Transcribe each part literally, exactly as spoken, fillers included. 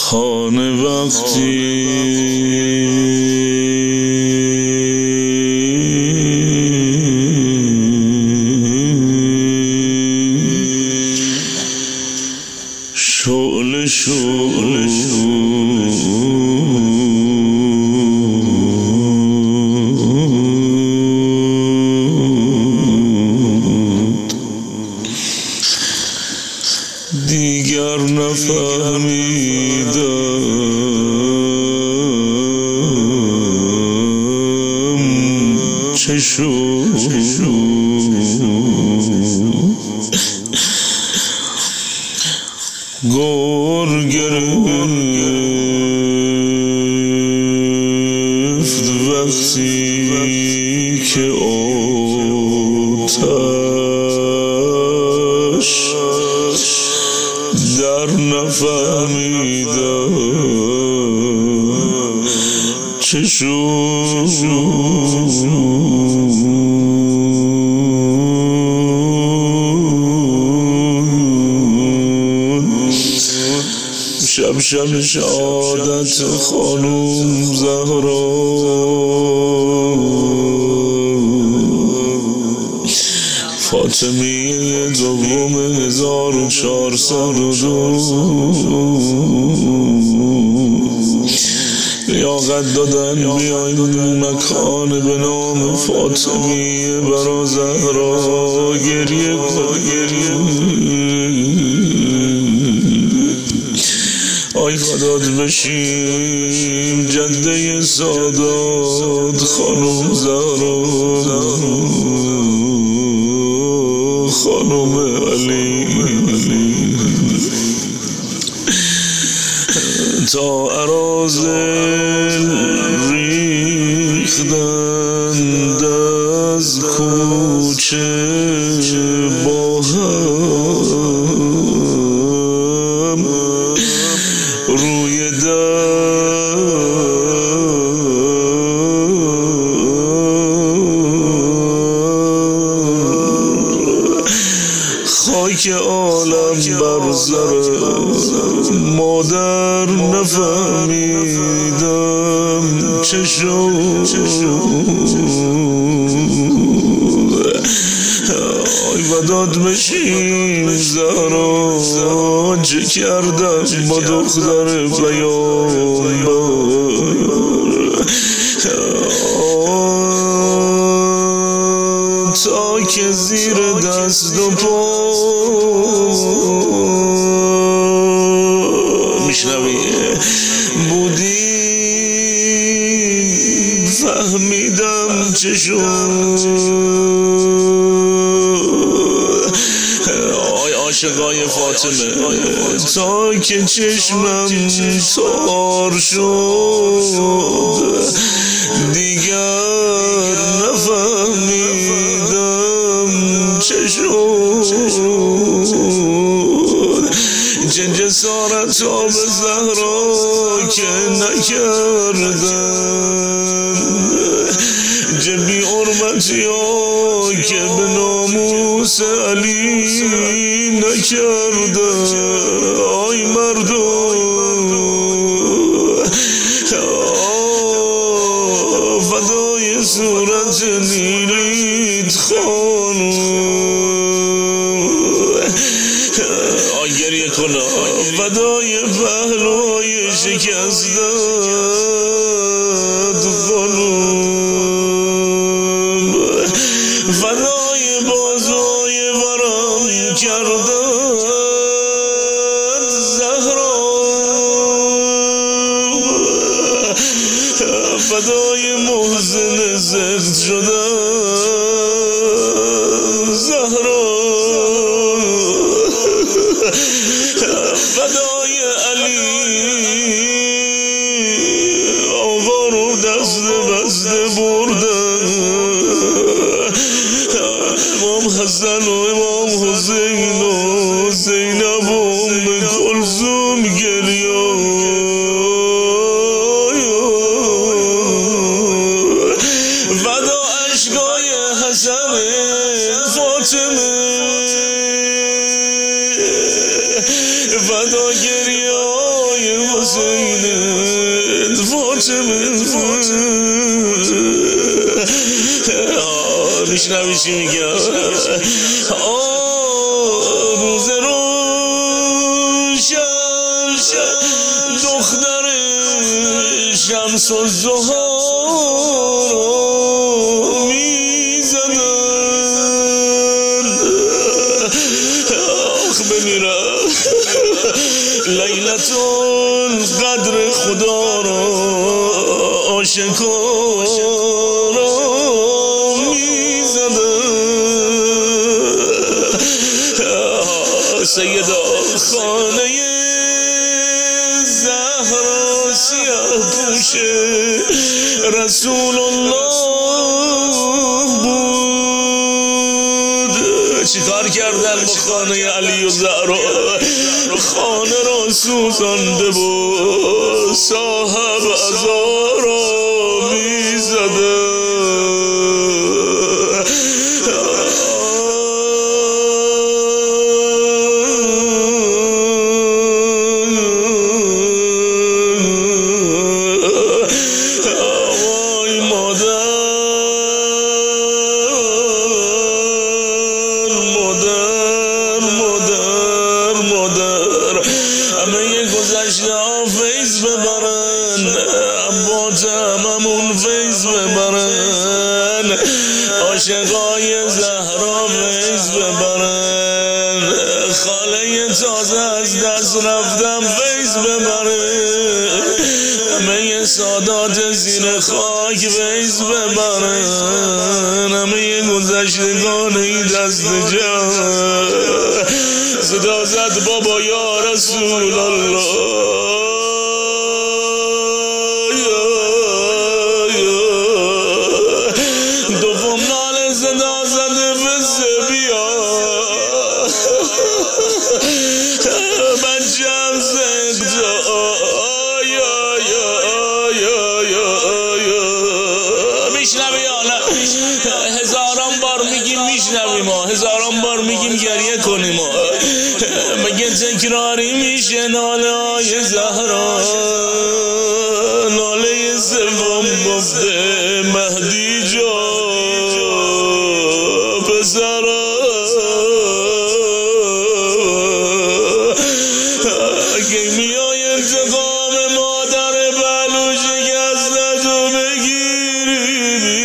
خانه وقتی شعله شعله دیگر نفهمیدم چه شد گور گرفت وقتی که آتش در نفهمیدم چه شد شب شب شهادت خانوم زهرا فاطمیه دوم هزار و چهارصد و دو لیاقت دادن بیایم مکان به نام فاطمیه برا زهرا گریه آی فدات بشیم جده سادات خانم زهرا خانم علی تا اراذل ریختند از کوچه با هم روی در خاک عالم بر سر مادر نفهمیدم چه شد آی وداد بشیم زهرا چه کردم با دختر پیامبر تا که زیر دست و پا میشنوی بودی فهمیدم چه شد آی عاشقای فاطمه تا که چشمم تار شد دیگر نفهمیدم چه شد چه جسارت ها به زهرا که نکردن چه بی حرمتی ها که به ناموس علی نکردن آی مردم فدای صورت نیلیت خانم آی گریه کنا فدای پهلوهای شکستت خانم فدای بازوهای ورم کردت زهرا فدای محزن زفت شدن زهرا فدای علی آقا رو دست بسته بردن امام حسن و امام حسین و زینب و ام کلثوم گریه فدا حسین فاطمه میشنوی چی میگم روز روشن دختر شمس الزهرا میزدن آخ بمیرم لیلت القدر خدا را آشکارا سیدا خانه زهرا سیاه پوش رسول الله بود. چیکار کردن با خانه علی و زهرا؟ خانه را سوزانده بود صاحب عزارا میزده. فیض ببرن با تمامون فیض ببرن عاشقای زهرا فیض ببرن خاله تازه از دست رفتم فیض ببرن همه سادات زیر خاک فیض ببرن همه گذشتگان ای دست جمع صدا زد بابا یا رسول الله دوم نال صدا زد بزه بیا بچم زنگزا میشنوی یا نه؟ هزاران بار میگیم میشنوی ما هزاران بار میگیم گریه کنیم ما مگه تکراری میشه ناله های زهرا ناله سوم گفته مهدی جا پسرا که میای انتقام مادر بلو شکستت و بگیری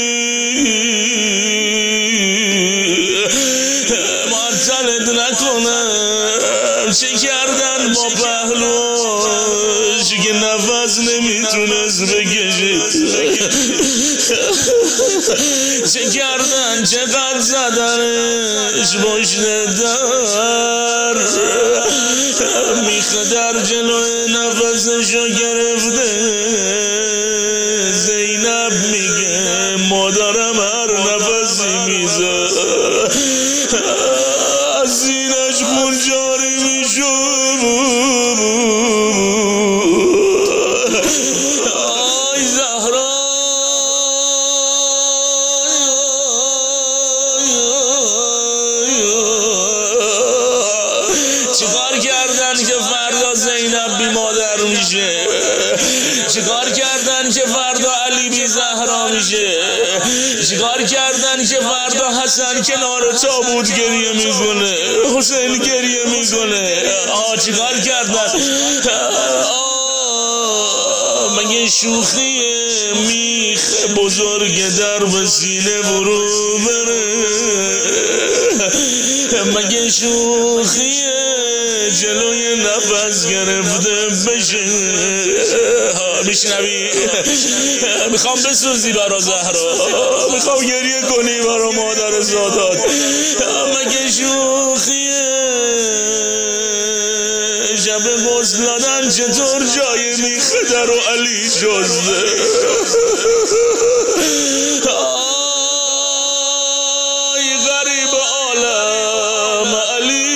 معطلت نکنم چه کردن با پهلوش که نفس نمیتونست بکشه چه کردن چقدر زدنش پشت در میخه در جلوی نفسشو گرفته زینب میگه مادرم هر نفسی میزه از زینش خون جاری میشد آی زهرا چیکار کردن که فردا زینب بی مادر میشه چیکار کردن که فردا علی بی زهرا میشه چیکار کردن که فردا حسن کنار تابوت گریه میکنه حسین گریه میکنه آه چیکار کردن آه مگه شوخیه میخ بزرگ در به سینه برو بره مگه شوخیه جلوی نفس گرفته بشه میشنوی میخوام بسوزی برا زهرا میخوام گریه کنی برا مادر زادات مگه شوخیه شب غسل دادن چطور جای میخه در و علی جزده آی غریب عالم علی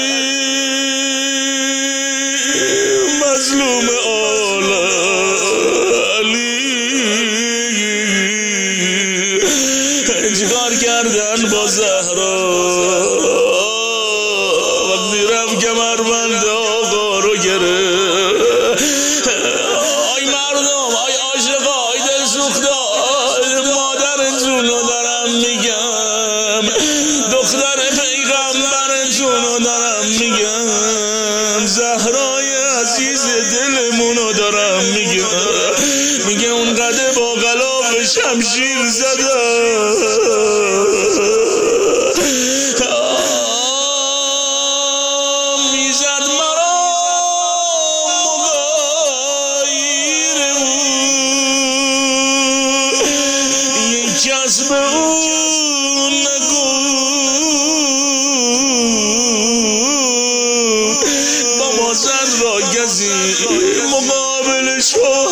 مظلوم عالم علی چیکار کردن با زهرا وقتی رفت کمربند آقا رو گرفت عزیز دلمونو دارم میگه، میگه اونقدر با غلاف شمشیر زدم میزد مرا مغایر بود، یک کس به اون نگو با ما زن را کسی مقابل شو